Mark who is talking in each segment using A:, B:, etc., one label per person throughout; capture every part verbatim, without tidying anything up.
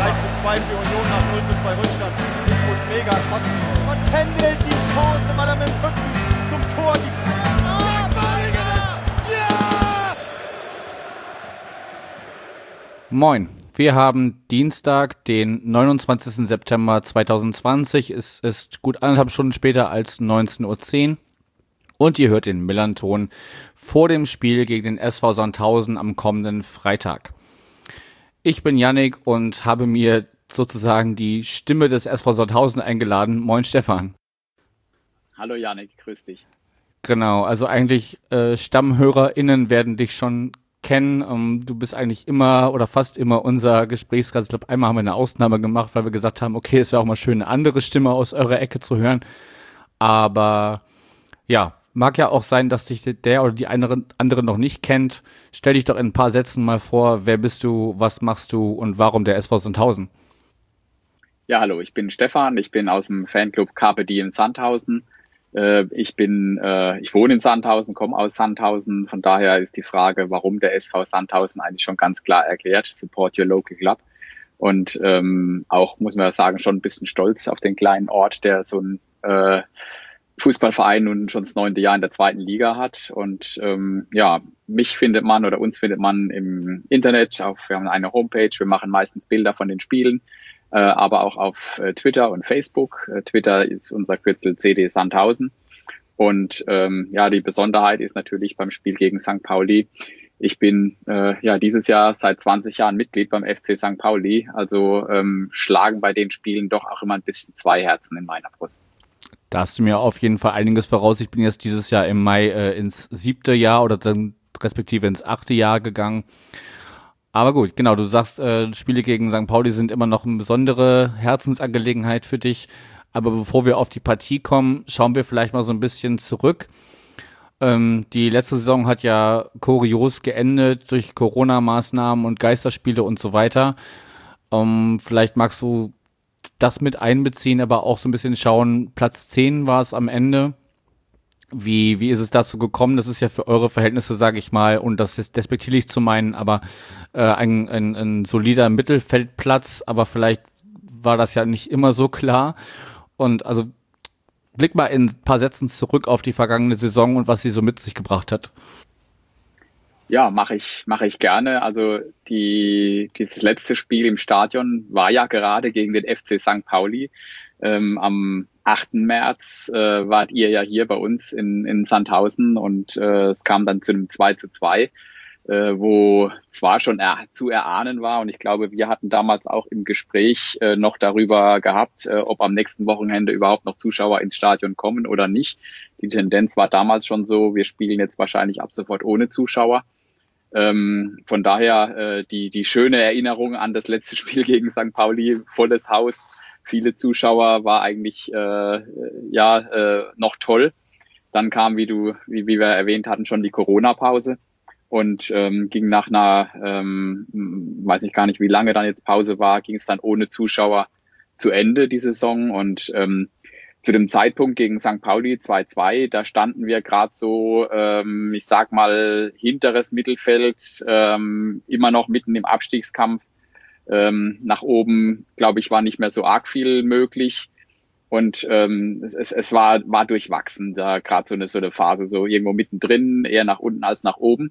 A: drei zu zwei für Union nach null zu zwei Rückstand. Infos mega. Und, und Kendall die Chance, weil er mit dem Rücken zum Tor die... Oh, Badiger! Ja!
B: Moin. Wir haben Dienstag, den neunundzwanzigsten September zweitausendzwanzig. Es ist gut anderthalb Stunden später als neunzehn Uhr zehn. Und ihr hört den Millern-Ton vor dem Spiel gegen den S V Sandhausen am kommenden Freitag. Ich bin Yannick und habe mir sozusagen die Stimme des S V Sandhausen eingeladen. Moin Stefan.
C: Hallo Yannick, grüß dich.
B: Genau, also eigentlich äh, StammhörerInnen werden dich schon kennen. Um, du bist eigentlich immer oder fast immer unser Gesprächsgast. Ich glaube, einmal haben wir eine Ausnahme gemacht, weil wir gesagt haben, okay, es wäre auch mal schön, eine andere Stimme aus eurer Ecke zu hören. Aber ja, mag ja auch sein, dass dich der oder die andere, andere noch nicht kennt. Stell dich doch in ein paar Sätzen mal vor, wer bist du, was machst du und warum der S V Sandhausen?
C: Ja, hallo, ich bin Stefan, ich bin aus dem Fanclub Carpe Diem Sandhausen. Ich bin, ich wohne in Sandhausen, komme aus Sandhausen. Von daher ist die Frage, warum der S V Sandhausen, eigentlich schon ganz klar erklärt. Support your local club. Und ähm, auch, muss man ja sagen, schon ein bisschen stolz auf den kleinen Ort, der so ein äh, Fußballverein nun schon das neunte Jahr in der zweiten Liga hat. Und ähm, ja, mich findet man oder uns findet man im Internet. Auf, wir haben eine Homepage, wir machen meistens Bilder von den Spielen. Äh, aber auch auf äh, Twitter und Facebook. Äh, Twitter ist unser Kürzel C D Sandhausen. Und ähm, ja, die Besonderheit ist natürlich beim Spiel gegen Sankt Pauli. Ich bin äh, ja dieses Jahr seit zwanzig Jahren Mitglied beim F C Sankt Pauli. Also ähm, schlagen bei den Spielen doch auch immer ein bisschen zwei Herzen in meiner Brust.
B: Da hast du mir auf jeden Fall einiges voraus. Ich bin jetzt dieses Jahr im Mai äh, ins siebte Jahr oder dann respektive ins achte Jahr gegangen. Aber gut, genau, du sagst, äh, Spiele gegen Sankt Pauli sind immer noch eine besondere Herzensangelegenheit für dich. Aber bevor wir auf die Partie kommen, schauen wir vielleicht mal so ein bisschen zurück. Ähm, die letzte Saison hat ja kurios geendet durch Corona-Maßnahmen und Geisterspiele und so weiter. Ähm, vielleicht magst du das mit einbeziehen, aber auch so ein bisschen schauen, Platz zehn war es am Ende. Wie, wie ist es dazu gekommen? Das ist ja für eure Verhältnisse, sage ich mal, und das ist despektierlich zu meinen, aber äh, ein, ein, ein solider Mittelfeldplatz, aber vielleicht war das ja nicht immer so klar. Und also blick mal in ein paar Sätzen zurück auf die vergangene Saison und was sie so mit sich gebracht hat.
C: Ja, mache ich, mache ich gerne. Also die, dieses letzte Spiel im Stadion war ja gerade gegen den F C Sankt Pauli. Ähm, am achten März äh, wart ihr ja hier bei uns in, in Sandhausen und äh, es kam dann zu einem zwei zu zwei, äh, wo zwar schon er, zu erahnen war und ich glaube, wir hatten damals auch im Gespräch äh, noch darüber gehabt, äh, ob am nächsten Wochenende überhaupt noch Zuschauer ins Stadion kommen oder nicht. Die Tendenz war damals schon so, wir spielen jetzt wahrscheinlich ab sofort ohne Zuschauer. Ähm, von daher äh, die, die schöne Erinnerung an das letzte Spiel gegen Sankt Pauli, volles Haus, viele Zuschauer, war eigentlich äh, ja äh, noch toll. Dann kam, wie du, wie, wie wir erwähnt hatten, schon die Corona-Pause und ähm, ging nach einer, ähm, weiß ich gar nicht, wie lange dann jetzt Pause war, ging es dann ohne Zuschauer zu Ende die Saison und ähm, zu dem Zeitpunkt gegen Sankt Pauli zwei zwei, da standen wir gerade so, ähm, ich sag mal, hinteres Mittelfeld, ähm, immer noch mitten im Abstiegskampf. Ähm, nach oben, glaube ich, war nicht mehr so arg viel möglich. Und ähm, es, es, es war, war durchwachsen, da gerade so eine, so eine Phase, so irgendwo mittendrin, eher nach unten als nach oben.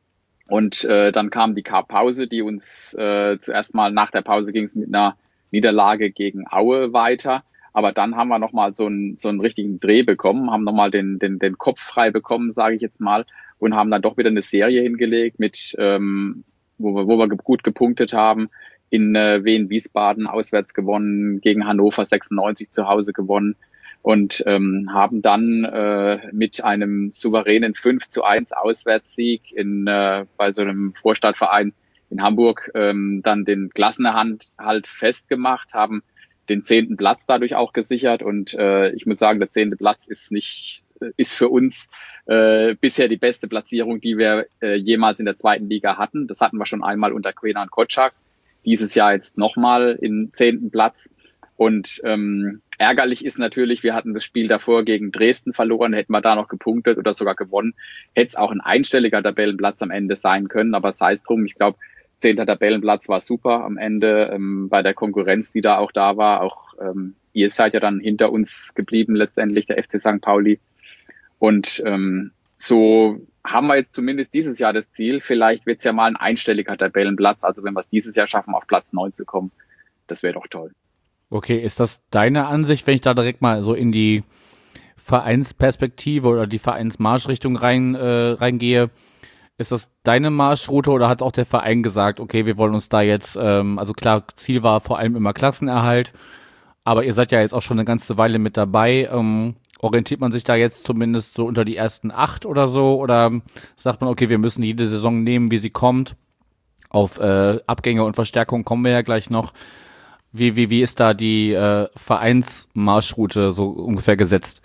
C: Und äh, dann kam die Pause, die uns äh, zuerst mal nach der Pause ging es mit einer Niederlage gegen Aue weiter. Aber dann haben wir nochmal so einen, so einen richtigen Dreh bekommen, haben nochmal den, den, den Kopf frei bekommen, sage ich jetzt mal, und haben dann doch wieder eine Serie hingelegt, mit, ähm, wo wir, wo wir gut gepunktet haben. In äh, Wien-Wiesbaden auswärts gewonnen, gegen Hannover sechsundneunzig zu Hause gewonnen und ähm, haben dann äh, mit einem souveränen fünf zu eins Auswärtssieg in, äh, bei so einem Vorstadtverein in Hamburg ähm, dann den Klassenerhalt halt festgemacht, haben den zehnten Platz dadurch auch gesichert und äh, ich muss sagen, der zehnte Platz ist nicht, ist für uns äh, bisher die beste Platzierung, die wir äh, jemals in der zweiten Liga hatten. Das hatten wir schon einmal unter Quenan Kotschak. Dieses Jahr jetzt nochmal im zehnten Platz. Und ähm, ärgerlich ist natürlich, wir hatten das Spiel davor gegen Dresden verloren, hätten wir da noch gepunktet oder sogar gewonnen, hätte es auch ein einstelliger Tabellenplatz am Ende sein können, aber sei es drum, ich glaube, Zehnter Tabellenplatz war super am Ende, ähm, bei der Konkurrenz, die da auch da war. Auch ähm, ihr seid ja dann hinter uns geblieben, letztendlich der F C Sankt Pauli. Und ähm, so haben wir jetzt zumindest dieses Jahr das Ziel. Vielleicht wird es ja mal ein einstelliger Tabellenplatz. Also wenn wir es dieses Jahr schaffen, auf Platz neun zu kommen, das wäre doch toll.
B: Okay, ist das deine Ansicht, wenn ich da direkt mal so in die Vereinsperspektive oder die Vereinsmarschrichtung rein äh, reingehe? Ist das deine Marschroute oder hat auch der Verein gesagt, okay, wir wollen uns da jetzt, ähm, also klar, Ziel war vor allem immer Klassenerhalt, aber ihr seid ja jetzt auch schon eine ganze Weile mit dabei. Ähm, orientiert man sich da jetzt zumindest so unter die ersten acht oder so? Oder sagt man, okay, wir müssen jede Saison nehmen, wie sie kommt? Auf äh, Abgänge und Verstärkung kommen wir ja gleich noch. Wie, wie, wie ist da die äh, Vereinsmarschroute so ungefähr gesetzt?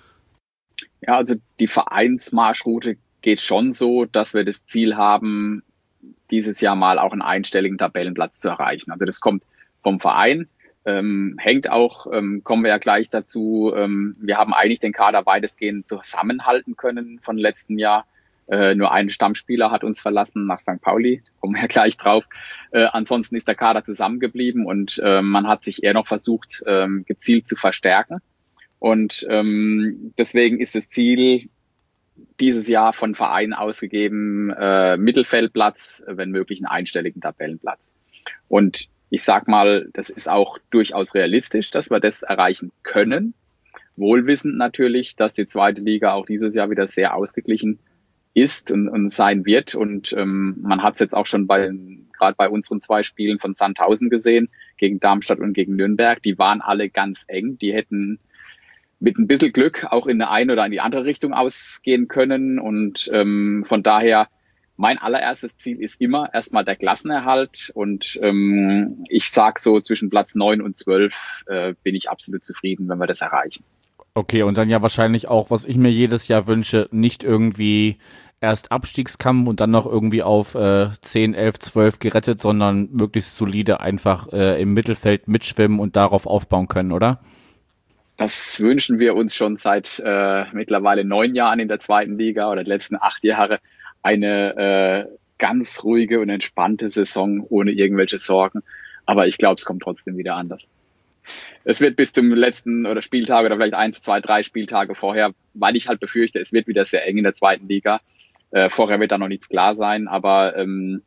C: Ja, also die Vereinsmarschroute geht schon so, dass wir das Ziel haben, dieses Jahr mal auch einen einstelligen Tabellenplatz zu erreichen. Also das kommt vom Verein, ähm, hängt auch, ähm, kommen wir ja gleich dazu, ähm, wir haben eigentlich den Kader weitestgehend zusammenhalten können von letztem Jahr. Äh, nur ein Stammspieler hat uns verlassen nach Sankt Pauli, kommen wir ja gleich drauf. Äh, ansonsten ist der Kader zusammengeblieben und äh, man hat sich eher noch versucht, ähm, gezielt zu verstärken. Und ähm, deswegen ist das Ziel dieses Jahr von Vereinen ausgegeben, äh, Mittelfeldplatz, wenn möglich einen einstelligen Tabellenplatz. Und ich sag mal, das ist auch durchaus realistisch, dass wir das erreichen können. Wohlwissend natürlich, dass die zweite Liga auch dieses Jahr wieder sehr ausgeglichen ist und, und sein wird. Und ähm, man hat es jetzt auch schon bei gerade bei unseren zwei Spielen von Sandhausen gesehen, gegen Darmstadt und gegen Nürnberg. Die waren alle ganz eng. Die hätten mit ein bisschen Glück auch in eine eine oder in die andere Richtung ausgehen können. Und ähm, von daher, mein allererstes Ziel ist immer erstmal der Klassenerhalt. Und ähm, ich sag so, zwischen Platz neun und zwölf äh, bin ich absolut zufrieden, wenn wir das erreichen.
B: Okay, und dann ja wahrscheinlich auch, was ich mir jedes Jahr wünsche, nicht irgendwie erst Abstiegskampf und dann noch irgendwie auf äh, zehn, elf, zwölf gerettet, sondern möglichst solide einfach äh, im Mittelfeld mitschwimmen und darauf aufbauen können, oder?
C: Das wünschen wir uns schon seit äh, mittlerweile neun Jahren in der zweiten Liga oder die letzten acht Jahre. Eine äh, ganz ruhige und entspannte Saison ohne irgendwelche Sorgen. Aber ich glaube, es kommt trotzdem wieder anders. Es wird bis zum letzten oder Spieltag oder vielleicht eins, zwei, drei Spieltage vorher, weil ich halt befürchte, es wird wieder sehr eng in der zweiten Liga. Äh, vorher wird da noch nichts klar sein, aber ähm,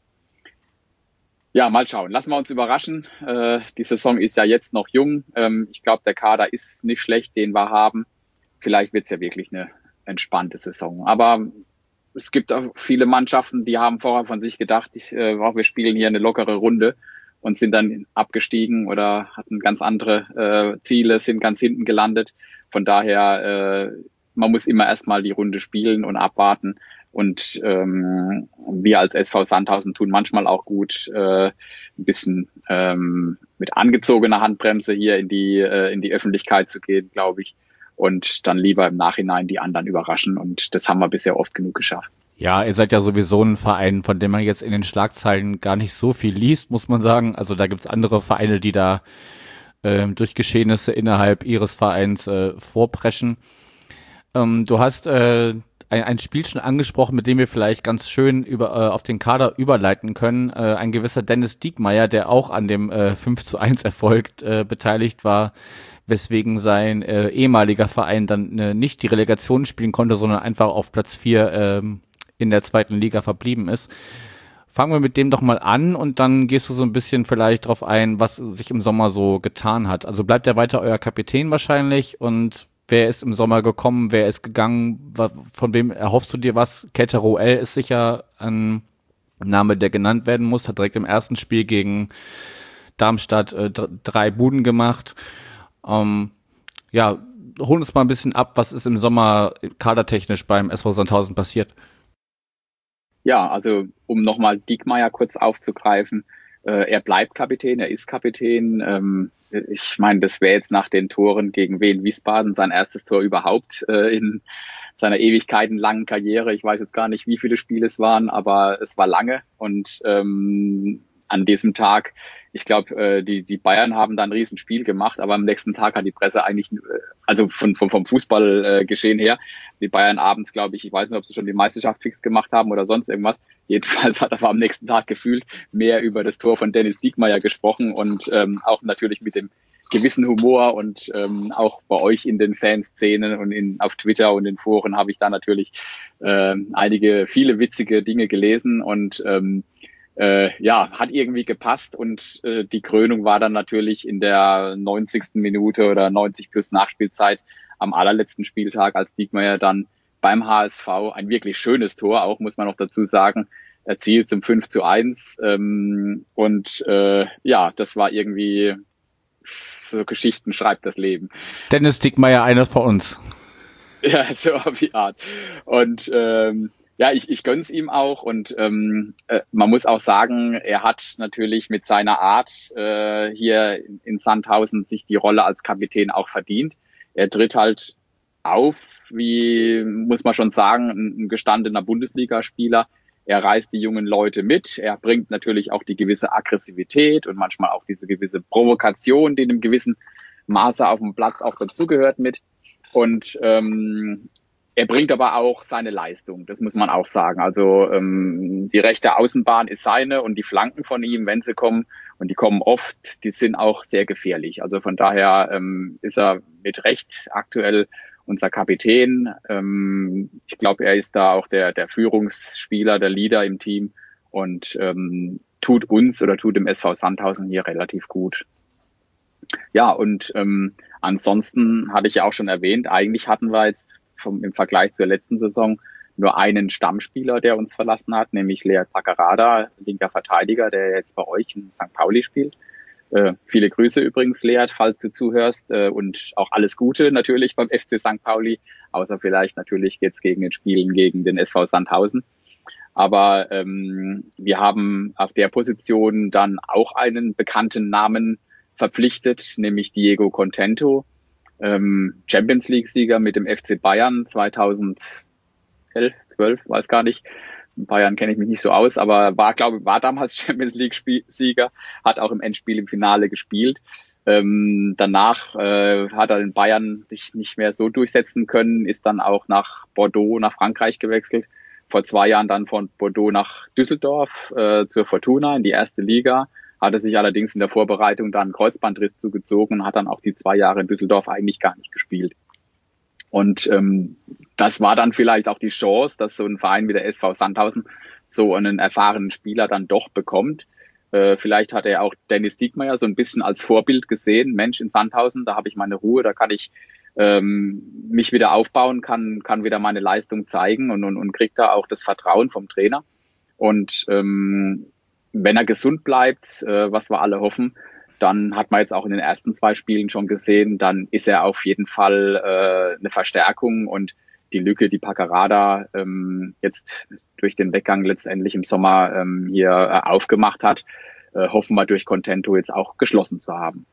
C: ja, mal schauen. Lassen wir uns überraschen. Äh, die Saison ist ja jetzt noch jung. Ähm, ich glaube, der Kader ist nicht schlecht, den wir haben. Vielleicht wird es ja wirklich eine entspannte Saison. Aber es gibt auch viele Mannschaften, die haben vorher von sich gedacht, ich, äh, wir spielen hier eine lockere Runde und sind dann abgestiegen oder hatten ganz andere äh, Ziele, sind ganz hinten gelandet. Von daher, äh, man muss immer erstmal die Runde spielen und abwarten. Und ähm, wir als S V Sandhausen tun manchmal auch gut, äh, ein bisschen ähm, mit angezogener Handbremse hier in die äh, in die Öffentlichkeit zu gehen, glaube ich. Und dann lieber im Nachhinein die anderen überraschen. Und das haben wir bisher oft genug geschafft.
B: Ja, ihr seid ja sowieso ein Verein, von dem man jetzt in den Schlagzeilen gar nicht so viel liest, muss man sagen. Also da gibt's andere Vereine, die da äh, durch Geschehnisse innerhalb ihres Vereins äh, vorpreschen. Ähm, du hast äh, ein, ein Spiel schon angesprochen, mit dem wir vielleicht ganz schön über äh, auf den Kader überleiten können. Äh, ein gewisser Dennis Diekmeyer, der auch an dem äh, fünf zu eins Erfolg äh, beteiligt war, weswegen sein äh, ehemaliger Verein dann äh, nicht die Relegation spielen konnte, sondern einfach auf Platz vier ähm, in der zweiten Liga verblieben ist. Fangen wir mit dem doch mal an und dann gehst du so ein bisschen vielleicht drauf ein, was sich im Sommer so getan hat. Also bleibt er weiter euer Kapitän wahrscheinlich und wer ist im Sommer gekommen, wer ist gegangen, von wem erhoffst du dir was? Ketero L ist sicher ein Name, der genannt werden muss, hat direkt im ersten Spiel gegen Darmstadt äh, d- drei Buden gemacht. Ähm, ja, hol uns mal ein bisschen ab, was ist im Sommer kadertechnisch beim S V Sandhausen passiert?
C: Ja, also um nochmal Diekmeyer kurz aufzugreifen, äh, er bleibt Kapitän, er ist Kapitän. Ähm, ich meine, das wäre jetzt nach den Toren gegen Wien Wiesbaden sein erstes Tor überhaupt äh, in seiner ewigkeitenlangen Karriere. Ich weiß jetzt gar nicht, wie viele Spiele es waren, aber es war lange und ähm, an diesem Tag, ich glaube, äh, die, die Bayern haben da ein Riesenspiel gemacht, aber am nächsten Tag hat die Presse eigentlich, äh, also von, von, vom Fußballgeschehen äh, her, die Bayern abends, glaube ich, ich weiß nicht, ob sie schon die Meisterschaft fix gemacht haben oder sonst irgendwas. Jedenfalls hat aber am nächsten Tag gefühlt mehr über das Tor von Dennis Diekmeyer gesprochen und ähm, auch natürlich mit dem gewissen Humor und ähm, auch bei euch in den Fanszenen und in, auf Twitter und in Foren habe ich da natürlich äh, einige, viele witzige Dinge gelesen und ähm, äh, ja, hat irgendwie gepasst und äh, die Krönung war dann natürlich in der neunzigsten Minute oder neunzig plus Nachspielzeit am allerletzten Spieltag, als Diekmeyer dann beim H S V ein wirklich schönes Tor, auch muss man noch dazu sagen, erzielt zum fünf zu eins ähm, und äh, ja, das war irgendwie so Geschichten schreibt das Leben.
B: Dennis Diekmeyer, einer von uns.
C: Ja, so auf die Art. Und ähm, ja, ich, ich gönn's ihm auch und ähm, äh, man muss auch sagen, er hat natürlich mit seiner Art äh, hier in, in Sandhausen sich die Rolle als Kapitän auch verdient. Er tritt halt auf, wie muss man schon sagen, ein, ein gestandener Bundesligaspieler. Er reißt die jungen Leute mit. Er bringt natürlich auch die gewisse Aggressivität und manchmal auch diese gewisse Provokation, die in einem gewissen Maße auf dem Platz auch dazugehört mit. Und ähm, er bringt aber auch seine Leistung. Das muss man auch sagen. Also ähm, die rechte Außenbahn ist seine und die Flanken von ihm, wenn sie kommen, und die kommen oft, die sind auch sehr gefährlich. Also von daher ähm, ist er mit Recht aktuell unser Kapitän. Ähm, ich glaube, er ist da auch der, der Führungsspieler, der Leader im Team und ähm, tut uns oder tut dem S V Sandhausen hier relativ gut. Ja, und ähm, ansonsten hatte ich ja auch schon erwähnt, eigentlich hatten wir jetzt vom, im Vergleich zur letzten Saison nur einen Stammspieler, der uns verlassen hat, nämlich Lea Paccarada, linker Verteidiger, der jetzt bei euch in Sankt Pauli spielt. Äh, viele Grüße übrigens, Lea, falls du zuhörst, äh, und auch alles Gute natürlich beim F C Sankt Pauli, außer vielleicht natürlich jetzt gegen den Spielen gegen den S V Sandhausen. Aber ähm, wir haben auf der Position dann auch einen bekannten Namen verpflichtet, nämlich Diego Contento, ähm, Champions League-Sieger mit dem F C Bayern zweitausendelf, zwölf, weiß gar nicht. In Bayern kenne ich mich nicht so aus, aber war, glaube ich, war damals Champions League-Sieger, hat auch im Endspiel im Finale gespielt. Ähm, danach äh, hat er in Bayern sich nicht mehr so durchsetzen können, ist dann auch nach Bordeaux, nach Frankreich gewechselt. Vor zwei Jahren dann von Bordeaux nach Düsseldorf äh, zur Fortuna in die erste Liga. Hatte sich allerdings in der Vorbereitung dann einen Kreuzbandriss zugezogen und hat dann auch die zwei Jahre in Düsseldorf eigentlich gar nicht gespielt. Und ähm, das war dann vielleicht auch die Chance, dass so ein Verein wie der S V Sandhausen so einen erfahrenen Spieler dann doch bekommt. Äh, vielleicht hat er auch Dennis Diekmeyer so ein bisschen als Vorbild gesehen. Mensch, in Sandhausen, da habe ich meine Ruhe, da kann ich ähm, mich wieder aufbauen, kann kann wieder meine Leistung zeigen und, und, und kriegt da auch das Vertrauen vom Trainer. Und ähm, wenn er gesund bleibt, äh, was wir alle hoffen, dann hat man jetzt auch in den ersten zwei Spielen schon gesehen, dann ist er auf jeden Fall äh, eine Verstärkung und die Lücke, die Paccarada ähm, jetzt durch den Weggang letztendlich im Sommer ähm, hier äh, aufgemacht hat, äh, hoffen wir durch Contento jetzt auch geschlossen zu haben.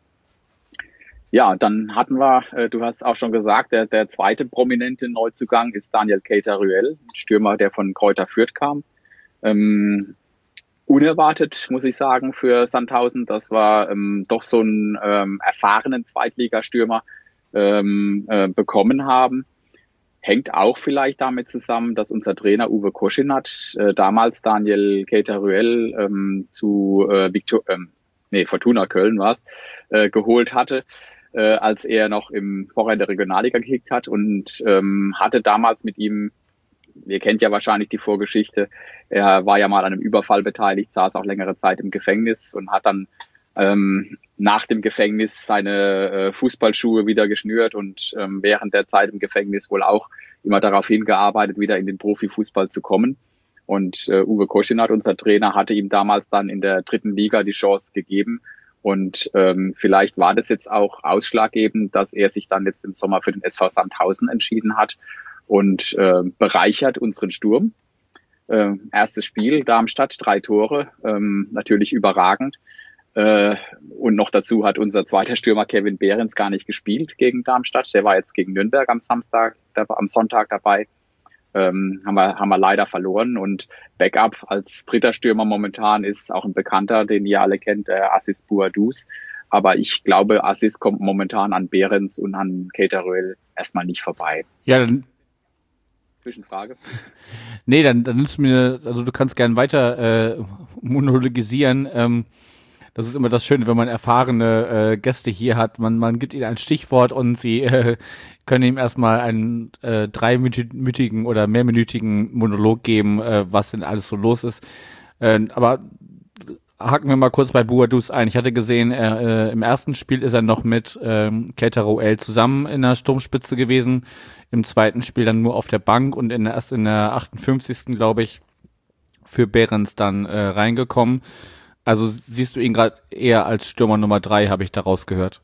C: Ja, dann hatten wir, äh, du hast auch schon gesagt, der, der zweite prominente Neuzugang ist Daniel Keita-Ruel, Stürmer, der von Greuther Fürth kam. Ähm, Unerwartet, muss ich sagen, für Sandhausen. Das war ähm, doch so einen ähm, erfahrenen Zweitligastürmer ähm, äh, bekommen haben. Hängt auch vielleicht damit zusammen, dass unser Trainer Uwe Koschinat äh, damals Daniel Keita-Ruel ähm, zu äh, Victor, ähm, nee, Fortuna Köln war's, äh, geholt hatte, äh, als er noch im vorher in der Regionalliga gekickt hat und ähm, hatte damals mit ihm, ihr kennt ja wahrscheinlich die Vorgeschichte, er war ja mal an einem Überfall beteiligt, saß auch längere Zeit im Gefängnis und hat dann ähm, nach dem Gefängnis seine äh, Fußballschuhe wieder geschnürt und ähm, während der Zeit im Gefängnis wohl auch immer darauf hingearbeitet, wieder in den Profifußball zu kommen. Und äh, Uwe Koschinat, unser Trainer, hatte ihm damals dann in der dritten Liga die Chance gegeben. Und ähm, vielleicht war das jetzt auch ausschlaggebend, dass er sich dann jetzt im Sommer für den S V Sandhausen entschieden hat und äh, bereichert unseren Sturm. Äh, erstes Spiel, Darmstadt, drei Tore, ähm, natürlich überragend. Äh, und noch dazu hat unser zweiter Stürmer Kevin Behrens gar nicht gespielt gegen Darmstadt. Der war jetzt gegen Nürnberg am Samstag, am Sonntag dabei. ähm, haben wir, haben wir leider verloren. Und Backup als dritter Stürmer momentan ist auch ein Bekannter, den ihr alle kennt, äh, Aziz Bouadouz. Aber ich glaube, Aziz kommt momentan an Behrens und an Keita Ruel erstmal nicht vorbei.
B: Ja, dann.
C: Zwischenfrage.
B: Nee, dann, dann nimmst du mir, also du kannst gern weiter äh, monologisieren. Ähm, das ist immer das Schöne, wenn man erfahrene äh, Gäste hier hat. Man, man gibt ihnen ein Stichwort und sie äh, können ihm erstmal einen äh, dreiminütigen oder mehrminütigen Monolog geben, äh, was denn alles so los ist. Äh, aber haken wir mal kurz bei Bouadouz ein. Ich hatte gesehen, er, äh, im ersten Spiel ist er noch mit ähm, Keita Ruel zusammen in der Sturmspitze gewesen. Im zweiten Spiel dann nur auf der Bank und in der, erst in der achtundfünfzigsten glaube ich, für Behrens dann äh, reingekommen. Also siehst du ihn gerade eher als Stürmer Nummer drei, habe ich daraus gehört.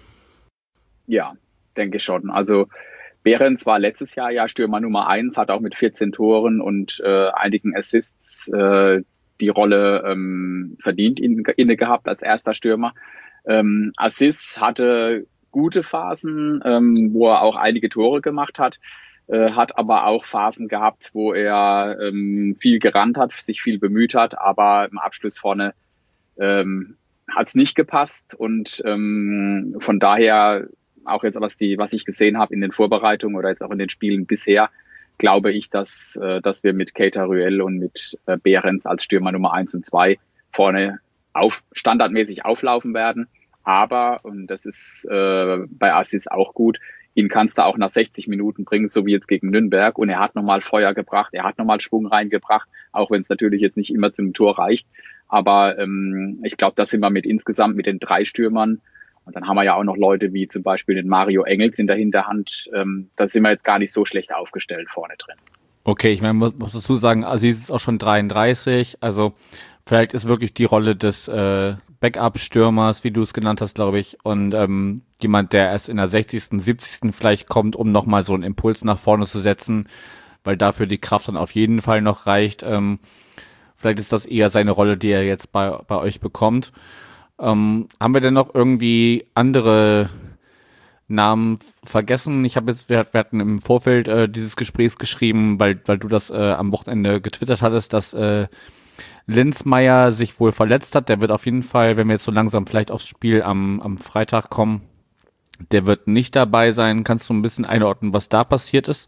C: Ja, denke schon. Also Behrens war letztes Jahr ja Stürmer Nummer eins, hat auch mit vierzehn Toren und äh, einigen Assists äh, die Rolle ähm, verdient in, inne gehabt als erster Stürmer. Ähm, Aziz hatte gute Phasen, ähm, wo er auch einige Tore gemacht hat, äh, hat aber auch Phasen gehabt, wo er ähm, viel gerannt hat, sich viel bemüht hat, aber im Abschluss vorne ähm, hat es nicht gepasst. Und ähm, von daher, auch jetzt was die, was ich gesehen habe in den Vorbereitungen oder jetzt auch in den Spielen bisher, glaube ich, dass, äh, dass wir mit Keita Ruel und mit äh, Behrens als Stürmer Nummer eins und zwei vorne auf, standardmäßig auflaufen werden. Aber, und das ist äh, bei Aziz auch gut, ihn kannst du auch nach sechzig Minuten bringen, so wie jetzt gegen Nürnberg. Und er hat nochmal Feuer gebracht, er hat nochmal Schwung reingebracht, auch wenn es natürlich jetzt nicht immer zum Tor reicht. Aber ähm, ich glaube, da sind wir mit insgesamt mit den drei Stürmern. Und dann haben wir ja auch noch Leute wie zum Beispiel den Mario Engels in der Hinterhand. Ähm, da sind wir jetzt gar nicht so schlecht aufgestellt vorne drin.
B: Okay, ich meine, muss, muss dazu sagen, Aziz ist auch schon dreiunddreißig. Also vielleicht ist wirklich die Rolle des äh, Backup-Stürmers, wie du es genannt hast, glaube ich, und ähm, jemand, der erst in der sechzigsten, siebzigsten vielleicht kommt, um nochmal so einen Impuls nach vorne zu setzen, weil dafür die Kraft dann auf jeden Fall noch reicht. Ähm, vielleicht ist das eher seine Rolle, die er jetzt bei, bei euch bekommt. Ähm, haben wir denn noch irgendwie andere Namen vergessen? Ich habe jetzt, wir, wir hatten im Vorfeld äh, dieses Gesprächs geschrieben, weil, weil du das äh, am Wochenende getwittert hattest, dass äh, Linsmeier sich wohl verletzt hat. Der wird auf jeden Fall, wenn wir jetzt so langsam vielleicht aufs Spiel am, am Freitag kommen, der wird nicht dabei sein. Kannst du ein bisschen einordnen, was da passiert ist?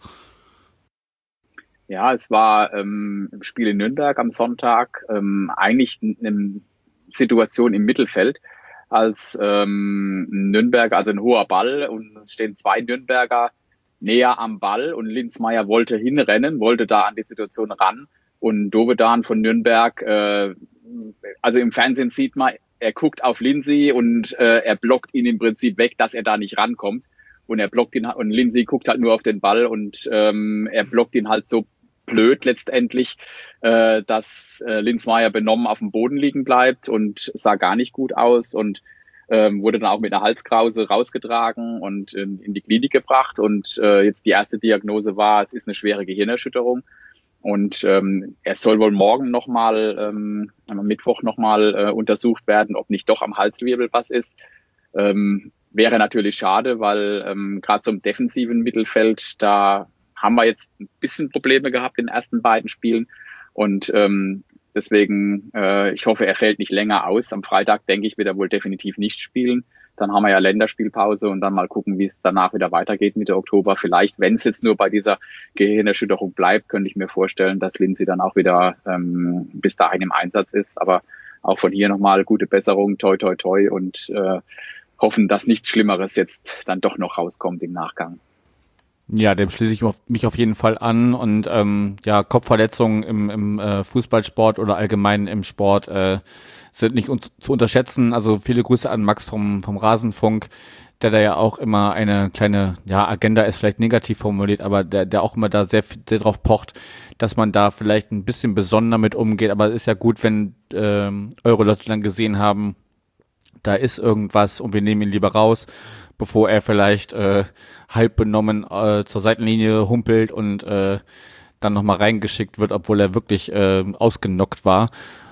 C: Ja, es war ähm, im Spiel in Nürnberg am Sonntag ähm, eigentlich eine Situation im Mittelfeld, als ähm, Nürnberg, also ein hoher Ball, und es stehen zwei Nürnberger näher am Ball und Linsmeier wollte hinrennen, wollte da an die Situation ran. Und Dovedan von Nürnberg, äh, also im Fernsehen sieht man, er guckt auf Lindsay und äh, er blockt ihn im Prinzip weg, dass er da nicht rankommt. Und er blockt ihn, und Lindsay guckt halt nur auf den Ball und ähm, er blockt ihn halt so blöd letztendlich, äh, dass äh, Linsmeier benommen auf dem Boden liegen bleibt und sah gar nicht gut aus und ähm, wurde dann auch mit einer Halskrause rausgetragen und in, in die Klinik gebracht. Und äh, jetzt die erste Diagnose war, es ist eine schwere Gehirnerschütterung. Und ähm, er soll wohl morgen nochmal, ähm, am Mittwoch nochmal äh, untersucht werden, ob nicht doch am Halswirbel was ist. Ähm, wäre natürlich schade, weil ähm, gerade zum defensiven Mittelfeld, da haben wir jetzt ein bisschen Probleme gehabt in den ersten beiden Spielen. Und ähm, deswegen, äh, ich hoffe, er fällt nicht länger aus. Am Freitag, denke ich, wird er wohl definitiv nicht spielen. Dann haben wir ja Länderspielpause und dann mal gucken, wie es danach wieder weitergeht Mitte Oktober. Vielleicht, wenn es jetzt nur bei dieser Gehirnerschütterung bleibt, könnte ich mir vorstellen, dass Lindsay dann auch wieder ähm, bis dahin im Einsatz ist. Aber auch von hier nochmal gute Besserung, toi, toi, toi, und äh, hoffen, dass nichts Schlimmeres jetzt dann doch noch rauskommt im Nachgang.
B: Ja, dem schließe ich mich auf jeden Fall an. Und ähm, ja, Kopfverletzungen im, im äh, Fußballsport oder allgemein im Sport äh, sind nicht un- zu unterschätzen. Also viele Grüße an Max vom, vom Rasenfunk, der da ja auch immer eine kleine, ja, Agenda ist vielleicht negativ formuliert, aber der, der auch immer da sehr viel drauf pocht, dass man da vielleicht ein bisschen besonder mit umgeht. Aber es ist ja gut, wenn ähm, eure Leute dann gesehen haben, da ist irgendwas und wir nehmen ihn lieber raus, bevor er vielleicht äh, halb benommen äh, zur Seitenlinie humpelt und äh, dann nochmal reingeschickt wird, obwohl er wirklich äh, ausgenockt war.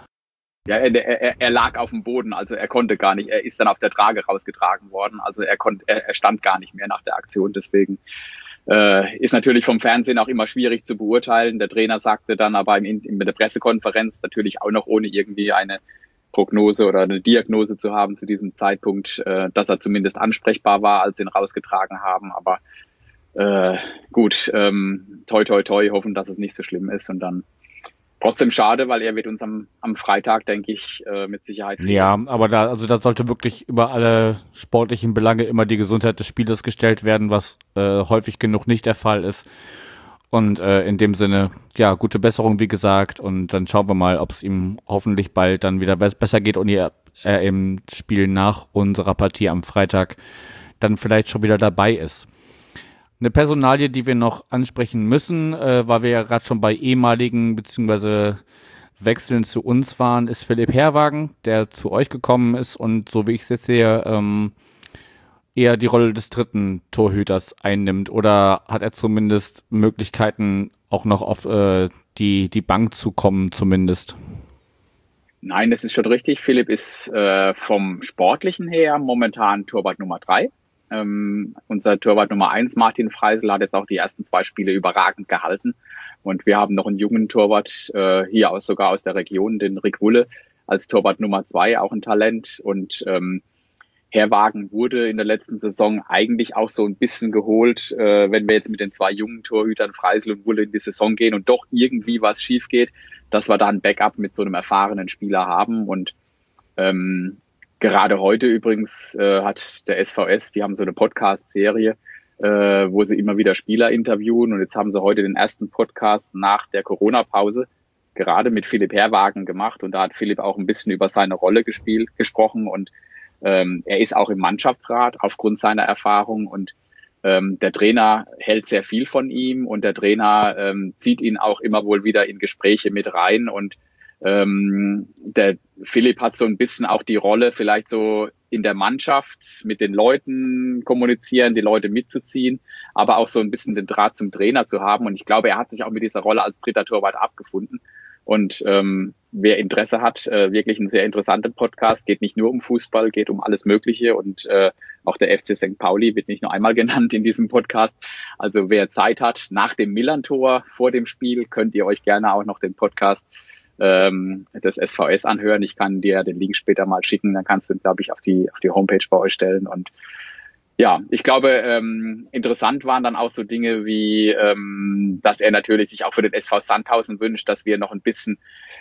C: Ja, er, er, er lag auf dem Boden, also er konnte gar nicht, er ist dann auf der Trage rausgetragen worden, also er konnte, er, er stand gar nicht mehr nach der Aktion, deswegen Äh, ist natürlich vom Fernsehen auch immer schwierig zu beurteilen. Der Trainer sagte dann aber in, in der Pressekonferenz natürlich auch noch ohne irgendwie eine Prognose oder eine Diagnose zu haben zu diesem Zeitpunkt, äh, dass er zumindest ansprechbar war, als sie ihn rausgetragen haben. Aber äh, gut, ähm, toi toi toi, hoffen, dass es nicht so schlimm ist und dann trotzdem schade, weil er wird uns am, am Freitag, denke ich, äh, mit Sicherheit fehlen.
B: Ja, aber da, also da sollte wirklich über alle sportlichen Belange immer die Gesundheit des Spielers gestellt werden, was äh, häufig genug nicht der Fall ist. Und äh, in dem Sinne, ja, gute Besserung, wie gesagt. Und dann schauen wir mal, ob es ihm hoffentlich bald dann wieder be- besser geht und er, er im Spiel nach unserer Partie am Freitag dann vielleicht schon wieder dabei ist. Eine Personalie, die wir noch ansprechen müssen, äh, weil wir ja gerade schon bei ehemaligen beziehungsweise Wechseln zu uns waren, ist Philipp Herrwagen, der zu euch gekommen ist und so wie ich es jetzt sehe, ähm, eher die Rolle des dritten Torhüters einnimmt. Oder hat er zumindest Möglichkeiten, auch noch auf äh, die, die Bank zu kommen zumindest?
C: Nein, das ist schon richtig. Philipp ist äh, vom Sportlichen her momentan Torwart Nummer drei. Ähm, unser Torwart Nummer eins, Martin Freisel, hat jetzt auch die ersten zwei Spiele überragend gehalten. Und wir haben noch einen jungen Torwart, äh, hier aus, sogar aus der Region, den Rick Wulle, als Torwart Nummer zwei, auch ein Talent. Und ähm, Herrwagen wurde in der letzten Saison eigentlich auch so ein bisschen geholt, äh, wenn wir jetzt mit den zwei jungen Torhütern Freisel und Wulle in die Saison gehen und doch irgendwie was schief geht, dass wir da ein Backup mit so einem erfahrenen Spieler haben. Und ähm, gerade heute übrigens äh, hat der S V S, die haben so eine Podcast-Serie, äh, wo sie immer wieder Spieler interviewen. Und jetzt haben sie heute den ersten Podcast nach der Corona-Pause gerade mit Philipp Herrwagen gemacht. Und da hat Philipp auch ein bisschen über seine Rolle gespielt, gesprochen. Und ähm, er ist auch im Mannschaftsrat aufgrund seiner Erfahrung. Und ähm, der Trainer hält sehr viel von ihm. Und der Trainer ähm, zieht ihn auch immer wohl wieder in Gespräche mit rein. Und Ähm, der Philipp hat so ein bisschen auch die Rolle, vielleicht so in der Mannschaft mit den Leuten kommunizieren, die Leute mitzuziehen, aber auch so ein bisschen den Draht zum Trainer zu haben. Und ich glaube, er hat sich auch mit dieser Rolle als dritter Torwart abgefunden. Und ähm, wer Interesse hat, äh, wirklich ein sehr interessanter Podcast, geht nicht nur um Fußball, geht um alles Mögliche. Und äh, auch der F C Sankt Pauli wird nicht nur einmal genannt in diesem Podcast. Also wer Zeit hat, nach dem Millern-Tor vor dem Spiel, könnt ihr euch gerne auch noch den Podcast ähm, des S V S anhören. Ich kann dir den Link später mal schicken, dann kannst du ihn, glaube ich, auf die auf die Homepage bei euch stellen. Und ja, ich glaube, ähm, interessant waren dann auch so Dinge wie, ähm, dass er natürlich sich auch für den S V Sandhausen wünscht, dass wir noch ein bisschen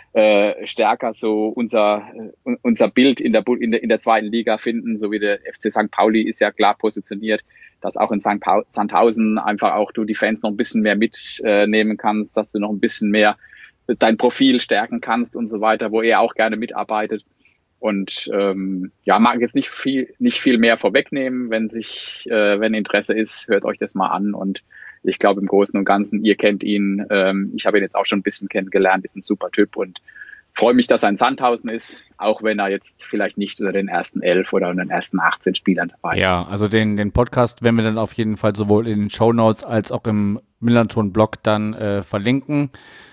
C: äh, stärker so unser äh, unser Bild in der, in der in der zweiten Liga finden, so wie der F C Sankt Pauli ist ja klar positioniert, dass auch in Sankt Paul, Sandhausen einfach auch du die Fans noch ein bisschen mehr mitnehmen äh, kannst, dass du noch ein bisschen mehr dein Profil stärken kannst und so weiter, wo er auch gerne mitarbeitet. Und ähm, ja, mag jetzt nicht viel nicht viel mehr vorwegnehmen. Wenn sich, äh, wenn Interesse ist, hört euch das mal an. Und ich glaube im Großen und Ganzen, ihr kennt ihn. Ähm, ich habe ihn jetzt auch schon ein bisschen kennengelernt, ist ein super Typ und freue mich, dass er in Sandhausen ist, auch wenn er jetzt vielleicht nicht unter den ersten elf oder unter den ersten achtzehn Spielern dabei ist.
B: Ja, also den den Podcast werden wir dann auf jeden Fall sowohl in den Shownotes als auch im Millernton-Blog dann äh, verlinken.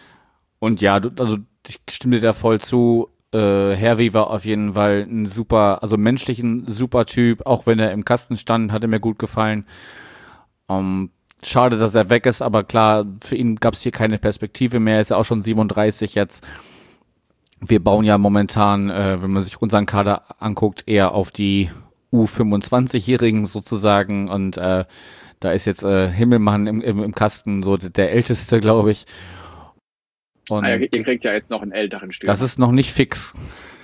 B: Und ja, du, also ich stimme dir da voll zu. Äh, Herwi war auf jeden Fall ein super, also menschlich ein super Typ, auch wenn er im Kasten stand, hat er mir gut gefallen. Ähm, schade, dass er weg ist, aber klar, für ihn gab es hier keine Perspektive mehr, er ist ja auch schon siebenunddreißig jetzt. Wir bauen ja momentan, äh, wenn man sich unseren Kader anguckt, eher auf die U fünfundzwanzig-Jährigen sozusagen und äh, da ist jetzt äh, Himmelmann im, im, im Kasten so der, der Älteste, glaube ich. Und
C: ah, ihr kriegt ja jetzt noch einen älteren Stürmer.
B: Das ist noch nicht fix.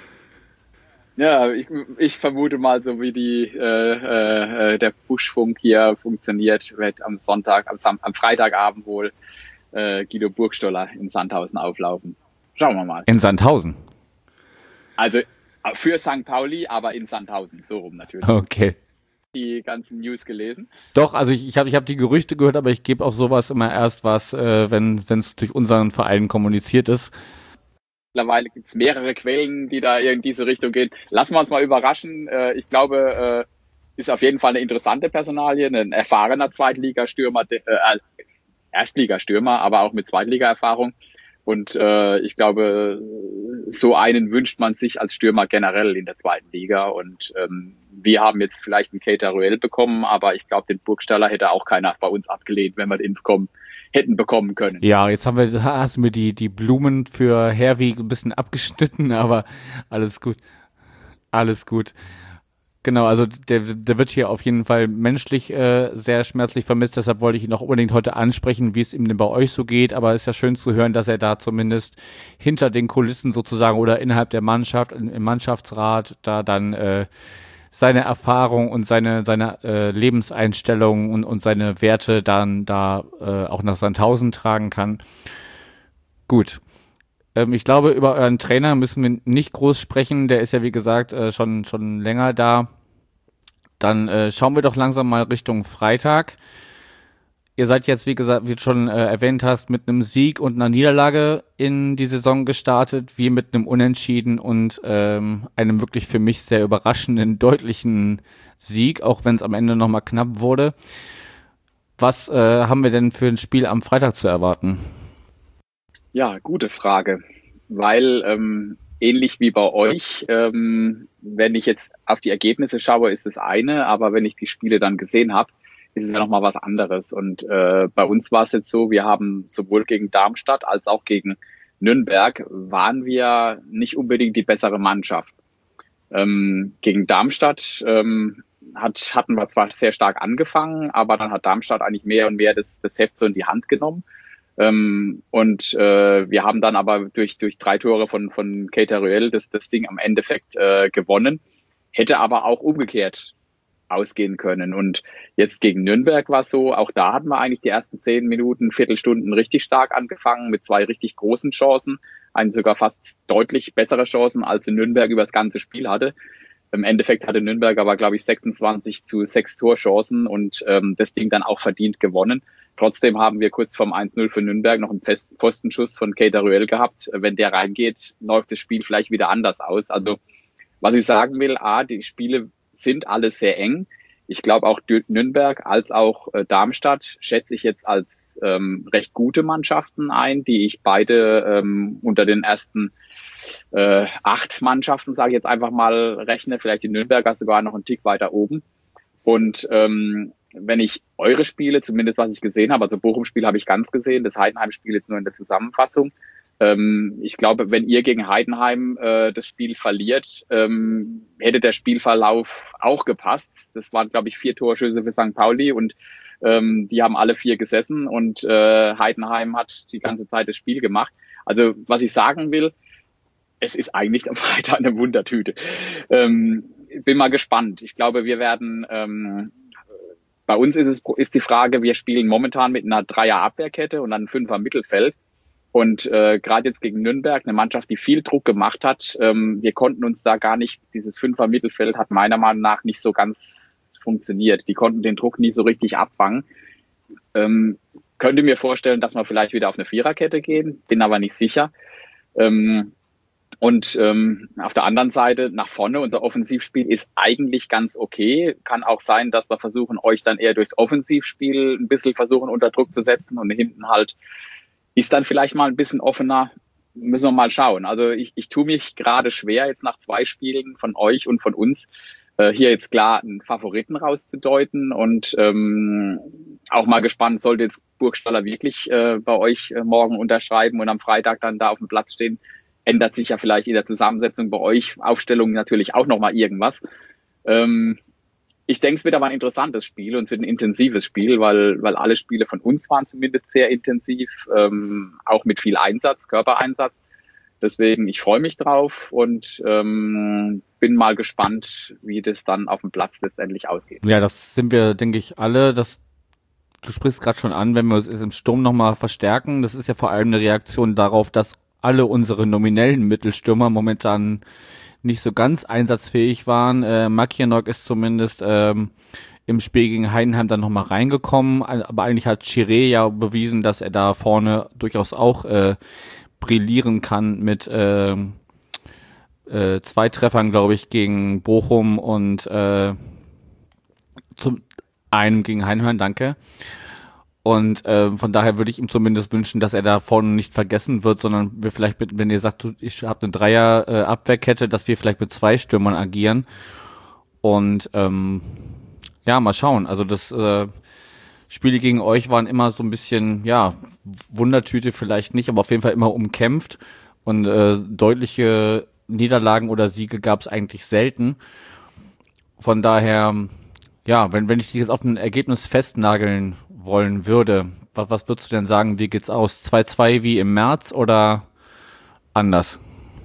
C: Ja, ich, ich vermute mal, so wie die äh, äh, der Buschfunk hier funktioniert, wird am Sonntag, am, Sam- am Freitagabend wohl äh, Guido Burgstoller in Sandhausen auflaufen. Schauen wir mal.
B: In Sandhausen?
C: Also für Sankt Pauli, aber in Sandhausen, so rum natürlich.
B: Okay.
C: Die ganzen News gelesen?
B: Doch, also ich, ich habe ich hab die Gerüchte gehört, aber ich gebe auch sowas immer erst was, äh, wenn es durch unseren Verein kommuniziert ist.
C: Mittlerweile gibt es mehrere Quellen, die da in diese Richtung gehen. Lassen wir uns mal überraschen. Äh, ich glaube, äh, ist auf jeden Fall eine interessante Personalie, ein erfahrener Zweitligastürmer, äh, Erstligastürmer, aber auch mit Zweitliga-Erfahrung. Und äh, ich glaube, so einen wünscht man sich als Stürmer generell in der zweiten Liga. Und ähm, wir haben jetzt vielleicht einen Keita Ruel bekommen, aber ich glaube, den Burgstaller hätte auch keiner bei uns abgelehnt, wenn wir den bekommen, hätten bekommen können.
B: Ja, jetzt haben wir, hast du mir die, die Blumen für Herwig ein bisschen abgeschnitten, aber alles gut. Alles gut. Genau, also der, der wird hier auf jeden Fall menschlich äh, sehr schmerzlich vermisst, deshalb wollte ich ihn auch unbedingt heute ansprechen, wie es ihm denn bei euch so geht, aber es ist ja schön zu hören, dass er da zumindest hinter den Kulissen sozusagen oder innerhalb der Mannschaft, im Mannschaftsrat, da dann äh, seine Erfahrung und seine seine äh, Lebenseinstellung und, und seine Werte dann da äh, auch nach Sandhausen tragen kann. Gut. Ähm, ich glaube, über euren Trainer müssen wir nicht groß sprechen, der ist ja wie gesagt äh, schon schon länger da. Dann äh, schauen wir doch langsam mal Richtung Freitag. Ihr seid jetzt, wie gesagt, wie du schon äh, erwähnt hast, mit einem Sieg und einer Niederlage in die Saison gestartet. Wir mit einem Unentschieden und ähm, einem wirklich für mich sehr überraschenden, deutlichen Sieg, auch wenn es am Ende nochmal knapp wurde. Was äh, haben wir denn für ein Spiel am Freitag zu erwarten?
C: Ja, gute Frage, weil ähm, ähnlich wie bei euch, ähm, wenn ich jetzt auf die Ergebnisse schaue, ist das eine, aber wenn ich die Spiele dann gesehen habe, ist es ja nochmal was anderes. Und äh, bei uns war es jetzt so, wir haben sowohl gegen Darmstadt als auch gegen Nürnberg waren wir nicht unbedingt die bessere Mannschaft. Ähm, gegen Darmstadt ähm, hat, hatten wir zwar sehr stark angefangen, aber dann hat Darmstadt eigentlich mehr und mehr das, das Heft so in die Hand genommen. Ähm, und äh, wir haben dann aber durch durch drei Tore von von Keita Ruel das das Ding am Endeffekt äh, gewonnen, hätte aber auch umgekehrt ausgehen können. Und jetzt gegen Nürnberg war es so, auch da hatten wir eigentlich die ersten zehn Minuten, Viertelstunden richtig stark angefangen mit zwei richtig großen Chancen, einen sogar fast deutlich bessere Chancen, als in Nürnberg über das ganze Spiel hatte. Im Endeffekt hatte Nürnberg aber, glaube ich, sechsundzwanzig zu sechs Torchancen und ähm, das Ding dann auch verdient gewonnen. Trotzdem haben wir kurz vorm eins null für Nürnberg noch einen festen Pfostenschuss von Keita Ruel gehabt. Wenn der reingeht, läuft das Spiel vielleicht wieder anders aus. Also was ich sagen will, A, die Spiele sind alle sehr eng. Ich glaube auch Nürnberg als auch äh, Darmstadt schätze ich jetzt als ähm, recht gute Mannschaften ein, die ich beide ähm, unter den ersten äh, acht Mannschaften, sage ich jetzt einfach mal, rechne. Vielleicht die Nürnberger sogar noch einen Tick weiter oben. Und ähm, wenn ich eure Spiele, zumindest was ich gesehen habe, also Bochum-Spiel habe ich ganz gesehen, das Heidenheim-Spiel jetzt nur in der Zusammenfassung. Ähm, ich glaube, wenn ihr gegen Heidenheim äh, das Spiel verliert, ähm, hätte der Spielverlauf auch gepasst. Das waren, glaube ich, vier Torschüsse für Sankt Pauli und ähm, die haben alle vier gesessen und äh, Heidenheim hat die ganze Zeit das Spiel gemacht. Also was ich sagen will, es ist eigentlich am Freitag eine Wundertüte. Ähm, bin mal gespannt. Ich glaube, wir werden, ähm, bei uns ist es ist die Frage, wir spielen momentan mit einer Dreier-Abwehrkette und einem Fünfer Mittelfeld. Und äh, gerade jetzt gegen Nürnberg, eine Mannschaft, die viel Druck gemacht hat, ähm, wir konnten uns da gar nicht, dieses Fünfer Mittelfeld hat meiner Meinung nach nicht so ganz funktioniert. Die konnten den Druck nie so richtig abfangen. Ähm, könnte mir vorstellen, dass wir vielleicht wieder auf eine Viererkette gehen, bin aber nicht sicher. Ähm, Und ähm, auf der anderen Seite nach vorne, unser Offensivspiel ist eigentlich ganz okay. Kann auch sein, dass wir versuchen, euch dann eher durchs Offensivspiel ein bisschen versuchen unter Druck zu setzen und hinten halt ist dann vielleicht mal ein bisschen offener. Müssen wir mal schauen. Also ich, ich tue mich gerade schwer, jetzt nach zwei Spielen von euch und von uns äh, hier jetzt klar einen Favoriten rauszudeuten und ähm, auch mal gespannt, sollte jetzt Burgstaller wirklich äh, bei euch äh, morgen unterschreiben und am Freitag dann da auf dem Platz stehen, ändert sich ja vielleicht in der Zusammensetzung bei euch, Aufstellung natürlich auch nochmal irgendwas. Ähm, ich denke, es wird aber ein interessantes Spiel und es wird ein intensives Spiel, weil weil alle Spiele von uns waren zumindest sehr intensiv, ähm, auch mit viel Einsatz, Körpereinsatz. Deswegen, ich freue mich drauf und ähm, bin mal gespannt, wie das dann auf dem Platz letztendlich ausgeht.
B: Ja, das sind wir, denke ich, alle. Das, du sprichst gerade schon an, wenn wir uns im Sturm nochmal verstärken. Das ist ja vor allem eine Reaktion darauf, dass alle unsere nominellen Mittelstürmer momentan nicht so ganz einsatzfähig waren. Äh, Makienok ist zumindest ähm, im Spiel gegen Heidenheim dann nochmal reingekommen, aber eigentlich hat Chiré ja bewiesen, dass er da vorne durchaus auch äh, brillieren kann mit äh, äh, zwei Treffern, glaube ich, gegen Bochum und äh, zum einem gegen Heidenheim, danke. Und äh, von daher würde ich ihm zumindest wünschen, dass er da vorne nicht vergessen wird, sondern wir vielleicht, mit, wenn ihr sagt, du, ich habe eine Dreier-Abwehrkette, dass wir vielleicht mit zwei Stürmern agieren. Und ähm, ja, mal schauen. Also das äh, Spiele gegen euch waren immer so ein bisschen, ja, Wundertüte vielleicht nicht, aber auf jeden Fall immer umkämpft. Und äh, deutliche Niederlagen oder Siege gab es eigentlich selten. Von daher, ja, wenn, wenn ich dich jetzt auf ein Ergebnis festnageln wollen würde, was, was würdest du denn sagen, wie geht's aus? zwei zwei wie im März oder anders?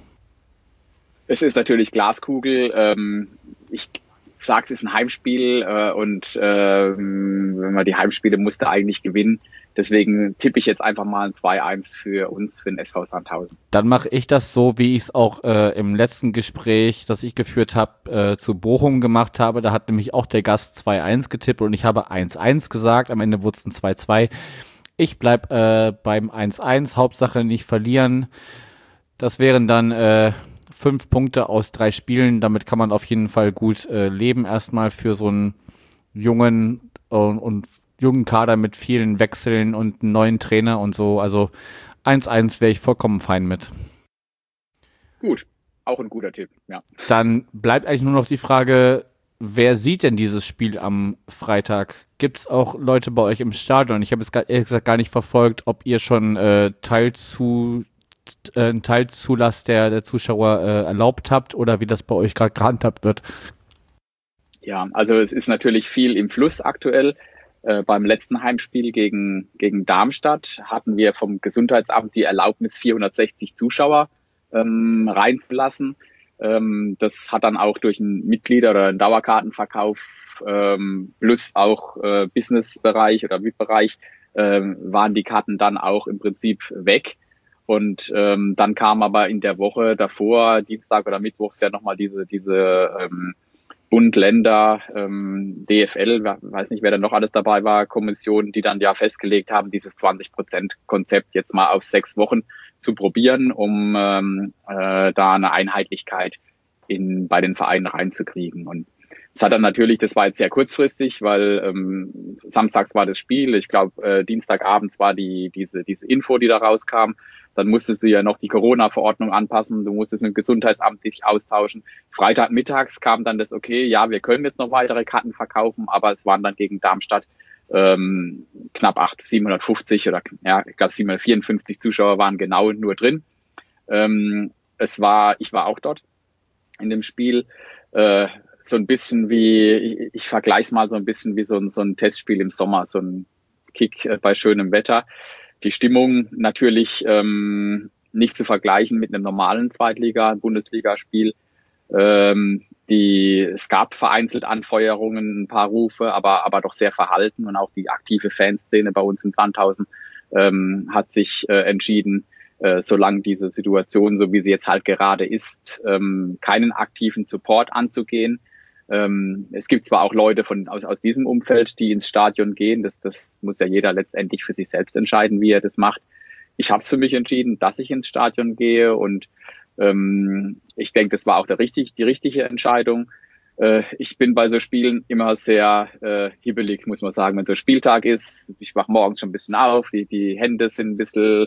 C: Es ist natürlich Glaskugel. Ähm, ich sage, es ist ein Heimspiel äh, und ähm, wenn man die Heimspiele musste eigentlich gewinnen. Deswegen tippe ich jetzt einfach mal ein zwei eins für uns, für den S V Sandhausen.
B: Dann mache ich das so, wie ich es auch äh, im letzten Gespräch, das ich geführt habe, äh, zu Bochum gemacht habe. Da hat nämlich auch der Gast zwei eins getippt und ich habe eins eins gesagt. Am Ende wurde es ein zwei zwei. Ich bleib äh, beim eins eins. Hauptsache nicht verlieren. Das wären dann äh, fünf Punkte aus drei Spielen. Damit kann man auf jeden Fall gut äh, leben. Erstmal für so einen jungen äh, und jungen Kader mit vielen Wechseln und einen neuen Trainer und so. Also eins eins wäre ich vollkommen fein mit.
C: Gut, auch ein guter Tipp, ja.
B: Dann bleibt eigentlich nur noch die Frage, wer sieht denn dieses Spiel am Freitag? Gibt es auch Leute bei euch im Stadion? Ich habe jetzt gar, ehrlich gesagt gar nicht verfolgt, ob ihr schon äh, Teil zu, äh, einen Teilzulass der, der Zuschauer äh, erlaubt habt oder wie das bei euch gerade gehandhabt wird.
C: Ja, also es ist natürlich viel im Fluss aktuell. Äh, beim letzten Heimspiel gegen, gegen Darmstadt hatten wir vom Gesundheitsamt die Erlaubnis, vierhundertsechzig Zuschauer ähm, reinzulassen. Ähm, das hat dann auch durch einen Mitglieder- oder einen Dauerkartenverkauf ähm, plus auch äh, Businessbereich oder V I P-Bereich ähm, waren die Karten dann auch im Prinzip weg. Und ähm, dann kam aber in der Woche davor, Dienstag oder Mittwochs, ja nochmal diese diese ähm, Bund, Länder, ähm, D F L, weiß nicht, wer da noch alles dabei war, Kommissionen, die dann ja festgelegt haben, dieses zwanzig Prozent Konzept jetzt mal auf sechs Wochen zu probieren, um ähm, äh, da eine Einheitlichkeit in bei den Vereinen reinzukriegen. Und es hat dann natürlich, das war jetzt sehr kurzfristig, weil ähm, samstags war das Spiel, ich glaube äh, Dienstagabends war die diese diese Info, die da rauskam. Dann musstest du ja noch die Corona-Verordnung anpassen, du musstest mit dem Gesundheitsamt dich austauschen. Freitagmittags kam dann das, okay, ja, wir können jetzt noch weitere Karten verkaufen, aber es waren dann gegen Darmstadt ähm, knapp acht, siebenhundertfünfzig oder ja, ich glaube siebenhundertvierundfünfzig Zuschauer waren genau nur drin. Ähm, es war, ich war auch dort in dem Spiel, äh, so ein bisschen wie, ich, ich vergleiche es mal so ein bisschen wie so ein, so ein Testspiel im Sommer, so ein Kick äh, bei schönem Wetter. Die Stimmung natürlich ähm, nicht zu vergleichen mit einem normalen Zweitliga-Bundesligaspiel. Ähm, die, es gab vereinzelt Anfeuerungen, ein paar Rufe, aber, aber doch sehr verhalten. Und auch die aktive Fanszene bei uns in Sandhausen ähm, hat sich äh, entschieden, äh, solange diese Situation, so wie sie jetzt halt gerade ist, ähm, keinen aktiven Support anzugehen. Ähm, es gibt zwar auch Leute von aus, aus diesem Umfeld, die ins Stadion gehen. Das, das muss ja jeder letztendlich für sich selbst entscheiden, wie er das macht. Ich habe es für mich entschieden, dass ich ins Stadion gehe und ähm, ich denke, das war auch der richtig, die richtige Entscheidung. Äh, ich bin bei so Spielen immer sehr äh, hibbelig, muss man sagen, wenn so Spieltag ist. Ich wach morgens schon ein bisschen auf, die, die Hände sind ein bisschen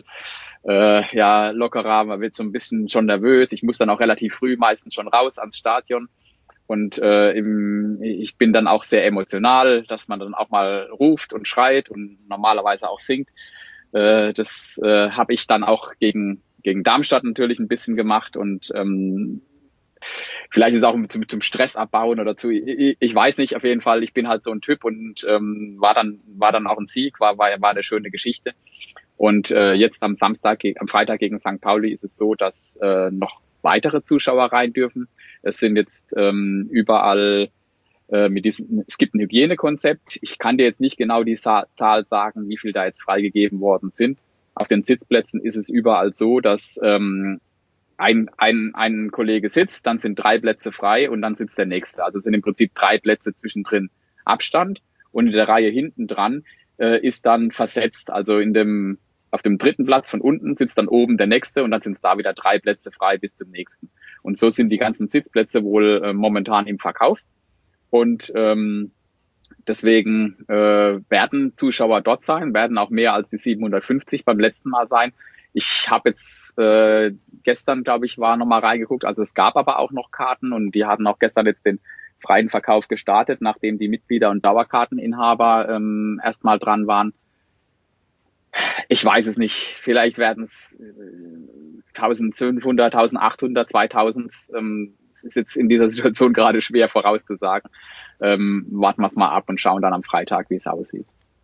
C: äh, ja lockerer, man wird so ein bisschen schon nervös. Ich muss dann auch relativ früh meistens schon raus ans Stadion. Und äh, im, ich bin dann auch sehr emotional, dass man dann auch mal ruft und schreit und normalerweise auch singt. Äh, das äh, habe ich dann auch gegen gegen Darmstadt natürlich ein bisschen gemacht und ähm, vielleicht ist es auch zum, zum Stress abbauen oder zu, ich, ich weiß nicht, auf jeden Fall, ich bin halt so ein Typ und ähm, war dann war dann auch ein Sieg, war war, war eine schöne Geschichte. Und äh, jetzt am Samstag, am Freitag gegen Sankt Pauli ist es so, dass äh, noch weitere Zuschauer rein dürfen. Es sind jetzt ähm, überall äh, mit diesem, es gibt ein Hygienekonzept. Ich kann dir jetzt nicht genau die Sa- Zahl sagen, wie viel da jetzt freigegeben worden sind. Auf den Sitzplätzen ist es überall so, dass ähm, ein, ein, ein Kollege sitzt, dann sind drei Plätze frei und dann sitzt der nächste. Also es sind im Prinzip drei Plätze zwischendrin Abstand und in der Reihe hinten dran äh, ist dann versetzt. Also in dem auf dem dritten Platz von unten sitzt dann oben der nächste und dann sind es da wieder drei Plätze frei bis zum nächsten. Und so sind die ganzen Sitzplätze wohl äh, momentan im Verkauf. Und ähm, deswegen äh, werden Zuschauer dort sein, werden auch mehr als die siebenhundertfünfzig beim letzten Mal sein. Ich habe jetzt äh, gestern, glaube ich, war nochmal reingeguckt. Also es gab aber auch noch Karten und die hatten auch gestern jetzt den freien Verkauf gestartet, nachdem die Mitglieder und Dauerkarteninhaber ähm, erstmal dran waren. Ich weiß es nicht. Vielleicht werden es äh, eintausendfünfhundert, eintausendachthundert, zweitausend. Ähm, es ist jetzt in dieser Situation gerade schwer vorauszusagen. Ähm, warten wir es mal ab und schauen dann am Freitag, wie es aussieht.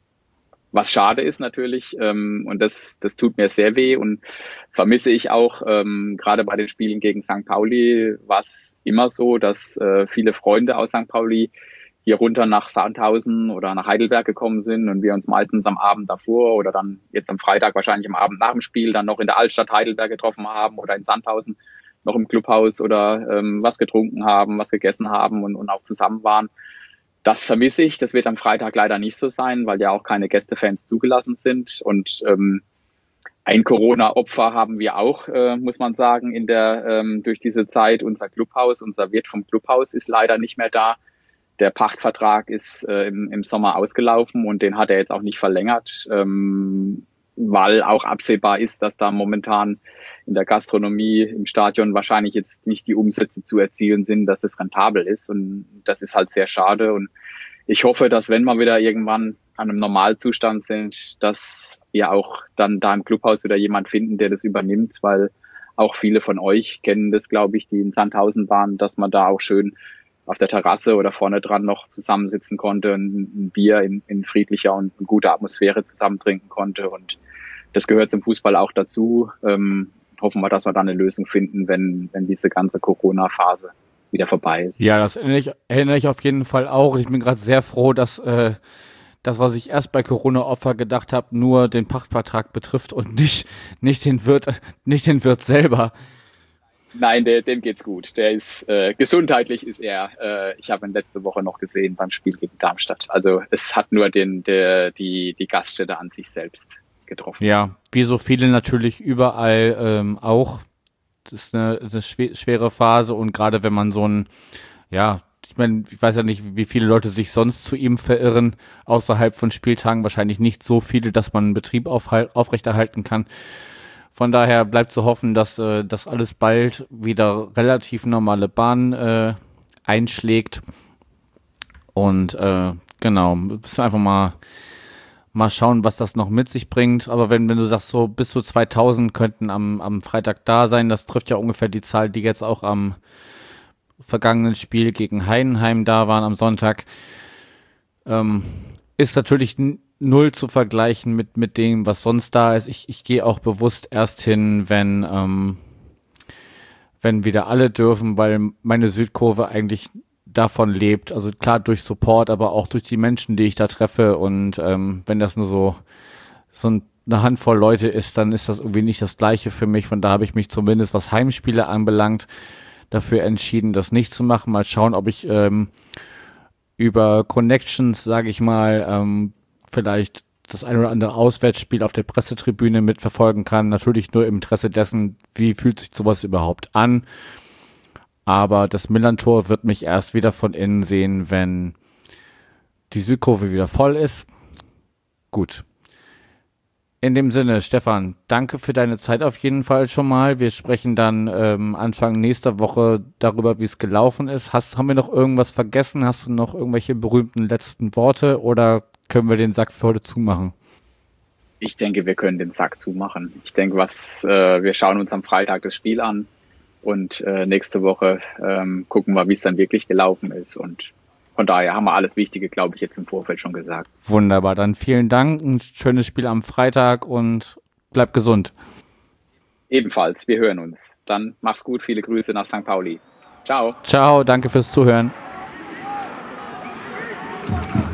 C: Was schade ist natürlich, ähm, und das, das tut mir sehr weh und vermisse ich auch, ähm, gerade bei den Spielen gegen Sankt Pauli war es immer so, dass äh, viele Freunde aus Sankt Pauli hier runter nach Sandhausen oder nach Heidelberg gekommen sind und wir uns meistens am Abend davor oder dann jetzt am Freitag wahrscheinlich am Abend nach dem Spiel dann noch in der Altstadt Heidelberg getroffen haben oder in Sandhausen noch im Clubhaus oder ähm, was getrunken haben, was gegessen haben und, und auch zusammen waren. Das vermisse ich. Das wird am Freitag leider nicht so sein, weil ja auch keine Gästefans zugelassen sind. Und ähm, ein Corona-Opfer haben wir auch, äh, muss man sagen, in der ähm, durch diese Zeit. Unser Clubhaus, unser Wirt vom Clubhaus ist leider nicht mehr da. Der Pachtvertrag ist äh, im, im Sommer ausgelaufen und den hat er jetzt auch nicht verlängert, ähm, weil auch absehbar ist, dass da momentan in der Gastronomie im Stadion wahrscheinlich jetzt nicht die Umsätze zu erzielen sind, dass es rentabel ist. Und das ist halt sehr schade. Und ich hoffe, dass wenn wir wieder irgendwann an einem Normalzustand sind, dass wir auch dann da im Clubhaus wieder jemand finden, der das übernimmt, weil auch viele von euch kennen das, glaube ich, die in Sandhausen waren, dass man da auch schön auf der Terrasse oder vorne dran noch zusammensitzen konnte, ein, ein Bier in, in friedlicher und guter Atmosphäre zusammen trinken konnte. Und das gehört zum Fußball auch dazu. Ähm, hoffen wir, dass wir da eine Lösung finden, wenn, wenn diese ganze Corona-Phase wieder vorbei ist.
B: Ja, das erinnere ich, erinnere ich auf jeden Fall auch. Ich bin gerade sehr froh, dass äh, das, was ich erst bei Corona-Opfer gedacht habe, nur den Pachtvertrag betrifft und nicht, nicht den Wirt, nicht den Wirt selber.
C: Nein, der, dem geht's gut. Der ist äh, gesundheitlich ist er. Äh, ich habe ihn letzte Woche noch gesehen beim Spiel gegen Darmstadt. Also es hat nur den der die die Gaststätte an sich selbst getroffen.
B: Ja, wie so viele natürlich überall ähm, auch. Das ist eine, eine schw- schwere Phase und gerade wenn man so ein, ja, ich meine, ich weiß ja nicht, wie viele Leute sich sonst zu ihm verirren außerhalb von Spieltagen. Wahrscheinlich nicht so viele, dass man einen Betrieb aufhal- aufrechterhalten kann. Von daher bleibt zu hoffen, dass äh, das alles bald wieder relativ normale Bahn äh, einschlägt. Und äh, genau, müssen einfach mal mal schauen, was das noch mit sich bringt. Aber wenn wenn du sagst, so bis zu zweitausend könnten am am Freitag da sein, das trifft ja ungefähr die Zahl, die jetzt auch am vergangenen Spiel gegen Heidenheim da waren am Sonntag. Ähm, ist natürlich n- null zu vergleichen mit mit dem, was sonst da ist. Ich ich gehe auch bewusst erst hin, wenn ähm, wenn wieder alle dürfen, weil meine Südkurve eigentlich davon lebt. Also klar durch Support, aber auch durch die Menschen, die ich da treffe. Und ähm, wenn das nur so so ein, eine Handvoll Leute ist, dann ist das irgendwie nicht das Gleiche für mich. Von da habe ich mich zumindest, was Heimspiele anbelangt, dafür entschieden, das nicht zu machen. Mal schauen, ob ich ähm, über Connections, sage ich mal, ähm, vielleicht das ein oder andere Auswärtsspiel auf der Pressetribüne mitverfolgen kann. Natürlich nur im Interesse dessen, wie fühlt sich sowas überhaupt an. Aber das Millern-Tor wird mich erst wieder von innen sehen, wenn die Südkurve wieder voll ist. Gut. In dem Sinne, Stefan, danke für deine Zeit auf jeden Fall schon mal. Wir sprechen dann ähm, Anfang nächster Woche darüber, wie es gelaufen ist. Hast, haben wir noch irgendwas vergessen? Hast du noch irgendwelche berühmten letzten Worte oder können wir den Sack für heute zumachen?
C: Ich denke, wir können den Sack zumachen. Ich denke, was äh, wir schauen uns am Freitag das Spiel an und äh, nächste Woche ähm, gucken wir, wie es dann wirklich gelaufen ist. Und von daher haben wir alles Wichtige, glaube ich, jetzt im Vorfeld schon gesagt.
B: Wunderbar, dann vielen Dank, ein schönes Spiel am Freitag und bleib gesund.
C: Ebenfalls, wir hören uns. Dann mach's gut, viele Grüße nach Sankt Pauli. Ciao.
B: Ciao, danke fürs Zuhören.